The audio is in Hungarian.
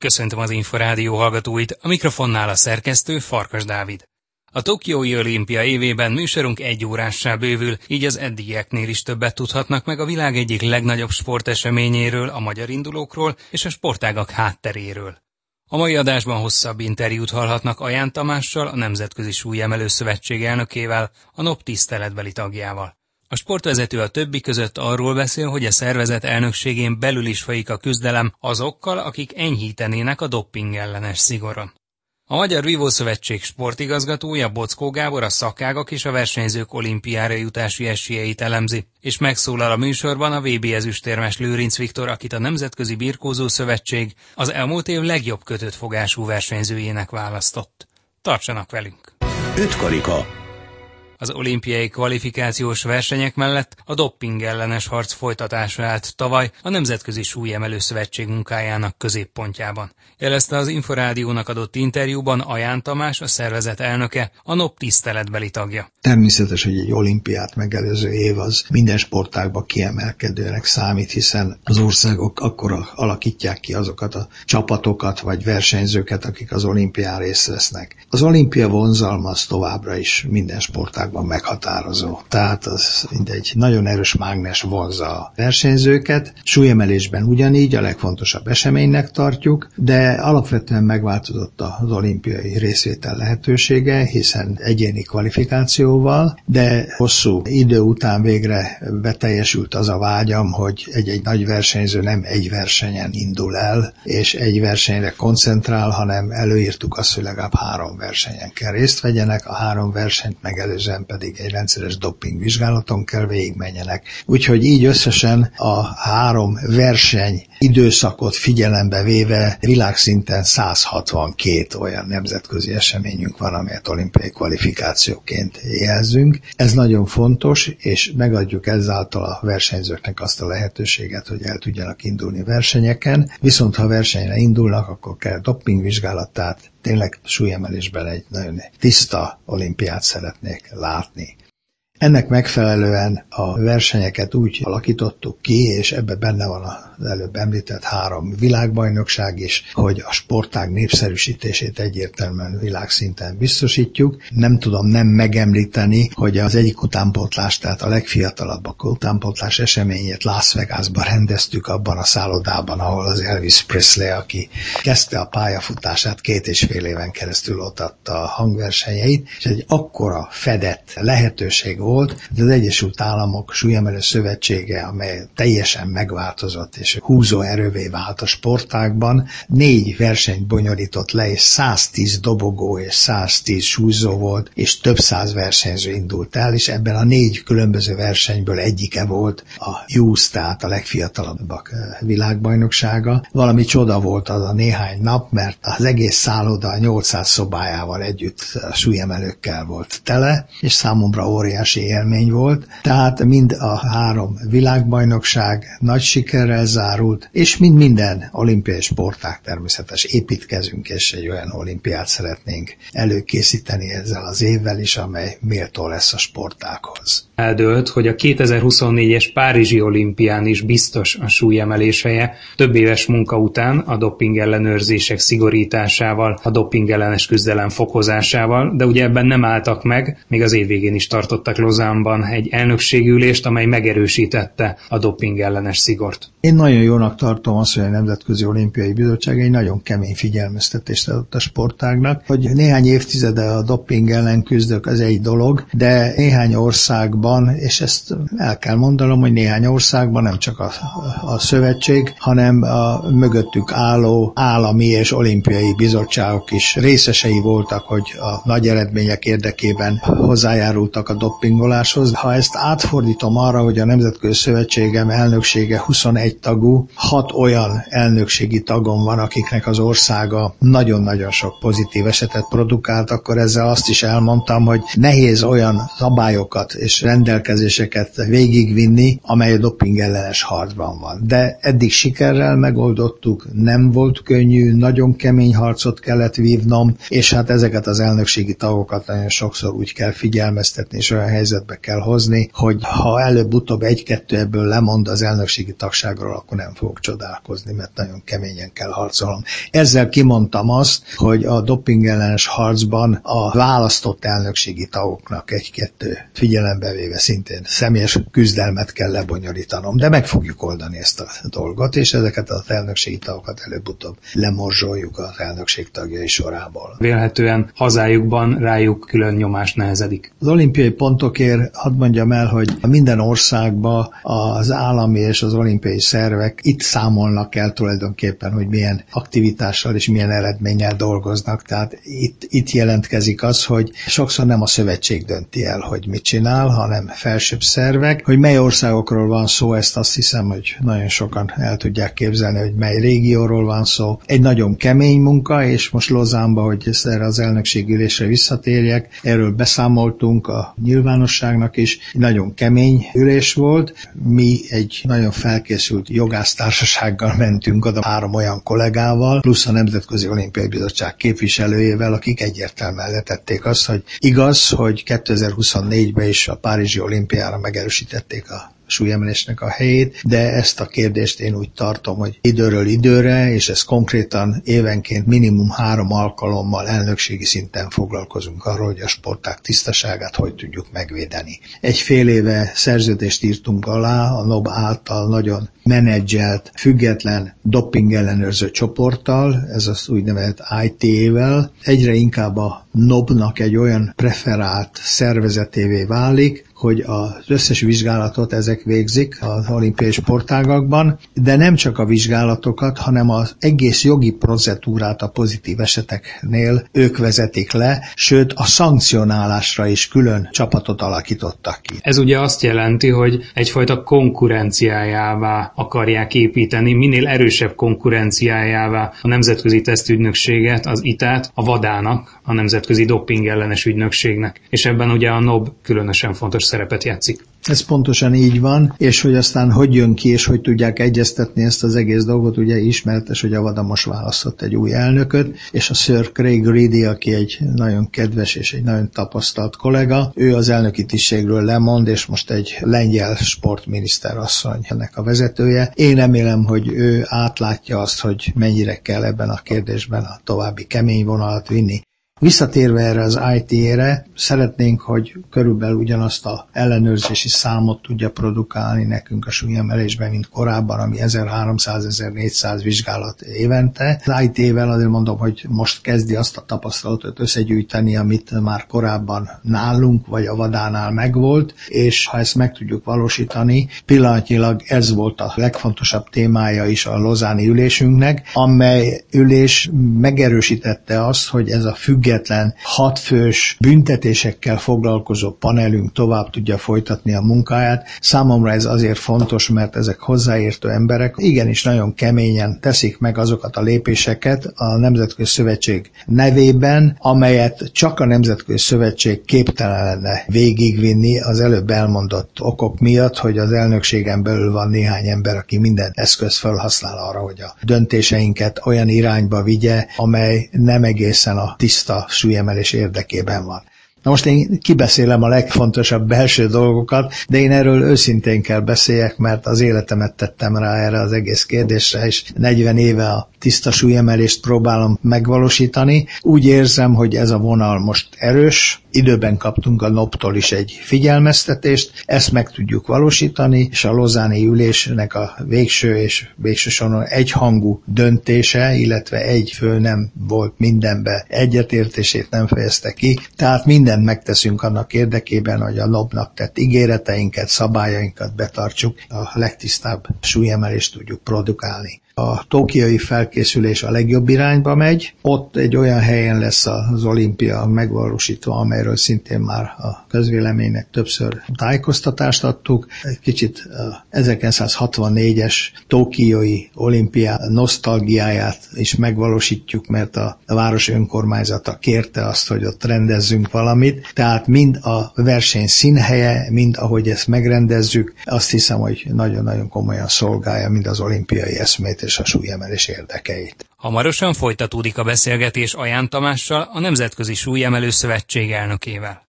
Köszöntöm az Inforádió hallgatóit, a mikrofonnál a szerkesztő Farkas Dávid. A Tokiói olimpia évében műsorunk 1 órássá bővül, így az eddigieknél is többet tudhatnak meg a világ egyik legnagyobb sporteseményéről, a magyar indulókról és a sportágak hátteréről. A mai adásban hosszabb interjút hallhatnak Aján Tamással, a Nemzetközi Súlyemelő Szövetség elnökével, a NOB tiszteletbeli tagjával. A sportvezető a többi között arról beszél, hogy a szervezet elnökségén belül is folyik a küzdelem azokkal, akik enyhítenének a dopping ellenes szigoron. A Magyar Vívószövetség sportigazgatója, Bockó Gábor a szakágak és a versenyzők olimpiára jutási esélyeit elemzi, és megszólal a műsorban a VB ezüstérmes Lőrinc Viktor, akit a Nemzetközi Birkózó Szövetség az elmúlt év legjobb kötött fogású versenyzőjének választott. Tartsanak velünk! 5 karika. Az olimpiai kvalifikációs versenyek mellett a dopping ellenes harc folytatása állt tavaly a Nemzetközi Súlyemelő Szövetség munkájának középpontjában. Jelezte az Inforádiónak adott interjúban Aján Tamás, a szervezet elnöke, a NOB tiszteletbeli tagja. Természetes, hogy egy olimpiát megelőző év az minden sportágban kiemelkedőnek számít, hiszen az országok akkor alakítják ki azokat a csapatokat vagy versenyzőket, akik az olimpián részt vesznek. Az olimpia vonzalma az továbbra is minden sportágban meghatározó. Tehát az mindegy nagyon erős mágnes vonzza a versenyzőket. Súlyemelésben ugyanígy a legfontosabb eseménynek tartjuk, de alapvetően megváltozott az olimpiai részvétel lehetősége, hiszen egyéni kvalifikációval, de hosszú idő után végre beteljesült az a vágyam, hogy egy nagy versenyző nem egy versenyen indul el, és egy versenyre koncentrál, hanem előírtuk azt, hogy legalább 3 versenyen kell részt vegyenek, a 3 versenyt megelőzően pedig egy rendszeres dopingvizsgálaton kell végigmenjenek. Úgyhogy így összesen a 3 verseny időszakot figyelembe véve világszinten 162 olyan nemzetközi eseményünk van, amelyet olimpiai kvalifikációként jelzünk. Ez nagyon fontos, és megadjuk ezáltal a versenyzőknek azt a lehetőséget, hogy el tudjanak indulni versenyeken, viszont ha versenyre indulnak, akkor kell dopingvizsgálat, tehát tényleg súlyemelésben egy nagyon tiszta olimpiát szeretnék látni. Ennek megfelelően a versenyeket úgy alakítottuk ki, és ebben benne van az előbb említett 3 világbajnokság is, hogy a sportág népszerűsítését egyértelműen világszinten biztosítjuk. Nem tudom nem megemlíteni, hogy az egyik utánpótlás, tehát a legfiatalabbak utánpótlás eseményét Las Vegasban rendeztük abban a szállodában, ahol az Elvis Presley, aki kezdte a pályafutását 2,5 éven keresztül ott adta a hangversenyeit, és egy akkora fedett lehetőség volt, de az Egyesült Államok Súlyemelő Szövetsége, amely teljesen megváltozott és húzó erővé vált a sportágban, 4 versenyt bonyolított le, és 110 dobogó és 110 súlyzó volt, és több száz versenyző indult el, és ebben a 4 különböző versenyből egyike volt a Youth, tehát a legfiatalabbak világbajnoksága. Valami csoda volt az a néhány nap, mert az egész szálloda 800 szobájával együtt súlyemelőkkel volt tele, és számomra óriási élmény volt, tehát mind a 3 világbajnokság nagy sikerrel zárult, és mind minden olimpiai sportág természetes építkezünk, és egy olyan olimpiát szeretnénk előkészíteni ezzel az évvel is, amely méltó lesz a sportághoz. Eldőlt, hogy a 2024-es Párizsi olimpián is biztos a súlyemelés helye, több éves munka után a doping ellenőrzések szigorításával, a doping ellenes küzdelem fokozásával, de ugye ebben nem álltak meg, még az év végén is tartottak Lausanne-ban egy elnökségülést, amely megerősítette a doping ellenes szigort. Én nagyon jónak tartom azt, hogy a Nemzetközi Olimpiai Bizottság egy nagyon kemény figyelmeztetést adott a sportágnak, hogy néhány évtizede a doping ellen küzdök, az egy dolog, de néhány országban, és ezt el kell mondanom, hogy néhány országban nem csak a szövetség, hanem a mögöttük álló állami és olimpiai bizottságok is részesei voltak, hogy a nagy eredmények érdekében hozzájárultak a dopingoláshoz. Ha ezt átfordítom arra, hogy a Nemzetközi Szövetségem elnöksége 21 tagú, 6 olyan elnökségi tagom van, akiknek az országa nagyon-nagyon sok pozitív esetet produkált, akkor ezzel azt is elmondtam, hogy nehéz olyan szabályokat és rendelkezéseket végigvinni, amely a doping ellenes harcban van. De eddig sikerrel megoldottuk, nem volt könnyű, nagyon kemény harcot kellett vívnom, és hát ezeket az elnökségi tagokat nagyon sokszor úgy kell figyelmeztetni, és olyan helyzetbe kell hozni, hogy ha előbb-utóbb egy-kettő ebből lemond az elnökségi tagságról, akkor nem fogok csodálkozni, mert nagyon keményen kell harcolnom. Ezzel kimondtam azt, hogy a dopingellenes harcban a választott elnökségi tagoknak egy-kettő figyelembe véve szintén személyes küzdelmet kell lebonyolítanom, de meg fogjuk oldani ezt a dolgot, és ezeket az elnökségi tagokat előbb-utóbb lemorzsoljuk az elnökség tagjai sorából. Vélhetően hazájukban rájuk külön nyomás nehezedik. Az olimpiai pontokért hadd mondjam el, hogy minden országban az állami és az olimpiai szervek itt számolnak el tulajdonképpen, hogy milyen aktivitással és milyen eredménnyel dolgoznak. Tehát itt jelentkezik az, hogy sokszor nem a szövetség dönti el, hogy mit csinál, hanem felsőbb szervek. Hogy mely országokról van szó, ezt azt hiszem, hogy nagyon sokan el tudják képzelni, hogy mely régióról van szó. Egy nagyon kemény munka, és most Lausanne-ba, hogy erre az elnökségülésre visszatérjek, erről beszámoltunk a nyilvánosságnak is. Nagyon kemény ülés volt. Mi egy nagyon felkészült jogásztársasággal mentünk oda, 3 olyan kollégával, plusz a Nemzetközi Olimpiai Bizottság képviselőjével, akik egyértelműen letették azt, hogy igaz, hogy 2024-ben is a Párizsi olimpiára megerősítették a súlyemelésnek a helyét, de ezt a kérdést én úgy tartom, hogy időről időre, és ez konkrétan évenként minimum 3 alkalommal elnökségi szinten foglalkozunk arról, hogy a sportág tisztaságát hogy tudjuk megvédeni. Egy fél éve szerződést írtunk alá a NOB által nagyon menedzselt, független dopingellenőrző csoporttal, ez az úgynevezett ITA-vel. Egyre inkább a NOB-nak egy olyan preferált szervezetévé válik, hogy az összes vizsgálatot ezek végzik az olimpiai sportágakban, de nem csak a vizsgálatokat, hanem az egész jogi procedúrát a pozitív eseteknél ők vezetik le, sőt a szankcionálásra is külön csapatot alakítottak ki. Ez ugye azt jelenti, hogy egyfajta konkurenciájává akarják építeni, minél erősebb konkurenciájává a Nemzetközi Tesztügynökséget, az ITA-t, a WADA-nak, a Nemzetközi Dopingellenes Ügynökségnek. És ebben ugye a NOB különösen fontos szerepet játszik. Ez pontosan így van, és hogy aztán hogy jön ki, és hogy tudják egyeztetni ezt az egész dolgot, ugye ismertes, hogy a WADA most választott egy új elnököt, és a Sir Craig Reedy, aki egy nagyon kedves és egy nagyon tapasztalt kollega, ő az elnöki tisztségről lemond, és most egy lengyel sportminiszter asszony ennek a vezetője. Én remélem, hogy ő átlátja azt, hogy mennyire kell ebben a kérdésben a további kemény vonalat vinni. Visszatérve erre az IT-re, szeretnénk, hogy körülbelül ugyanazt az ellenőrzési számot tudja produkálni nekünk a súlyemelésben, mint korábban, ami 1300-1400 vizsgálat évente. Az IT-vel azért mondom, hogy most kezdi azt a tapasztalatot összegyűjteni, amit már korábban nálunk, vagy a WADA-nál megvolt, és ha ezt meg tudjuk valósítani, pillanatnyilag ez volt a legfontosabb témája is a lausanne-i ülésünknek, amely ülés megerősítette azt, hogy ez a független 6 fős büntetésekkel foglalkozó panelünk tovább tudja folytatni a munkáját. Számomra ez azért fontos, mert ezek hozzáértő emberek igenis nagyon keményen teszik meg azokat a lépéseket a Nemzetközi Szövetség nevében, amelyet csak a Nemzetközi Szövetség képtelen lenne végigvinni az előbb elmondott okok miatt, hogy az elnökségen belül van néhány ember, aki minden eszközt felhasznál arra, hogy a döntéseinket olyan irányba vigye, amely nem egészen a tiszta súlyemelés érdekében van. Na most én kibeszélem a legfontosabb belső dolgokat, de én erről őszintén kell beszéljek, mert az életemet tettem rá erre az egész kérdésre, és 40 éve a tiszta súlyemelést próbálom megvalósítani. Úgy érzem, hogy ez a vonal most erős, időben kaptunk a NOB-tól is egy figyelmeztetést, ezt meg tudjuk valósítani, és a lausanne-i ülésnek a végső és végső soron egyhangú döntése, illetve egy fő nem volt mindenbe egyetértését nem fejezte ki, tehát mindent megteszünk annak érdekében, hogy a NOB-nak tett ígéreteinket, szabályainkat betartsuk, a legtisztább súlyemelést tudjuk produkálni. A tokiói felkészülés a legjobb irányba megy. Ott egy olyan helyen lesz az olimpia megvalósítva, amelyről szintén már a közvéleménynek többször tájékoztatást adtuk. Egy kicsit 1964-es tokiói olimpia nosztalgiáját is megvalósítjuk, mert a város önkormányzata kérte azt, hogy ott rendezzünk valamit. Tehát mind a verseny színhelye, mind ahogy ezt megrendezzük, azt hiszem, hogy nagyon-nagyon komolyan szolgálja mind az olimpiai eszmét és a súlyemelés érdekeit. Hamarosan folytatódik a beszélgetés Aján Tamással, a Nemzetközi Súlyemelő Szövetség elnökével.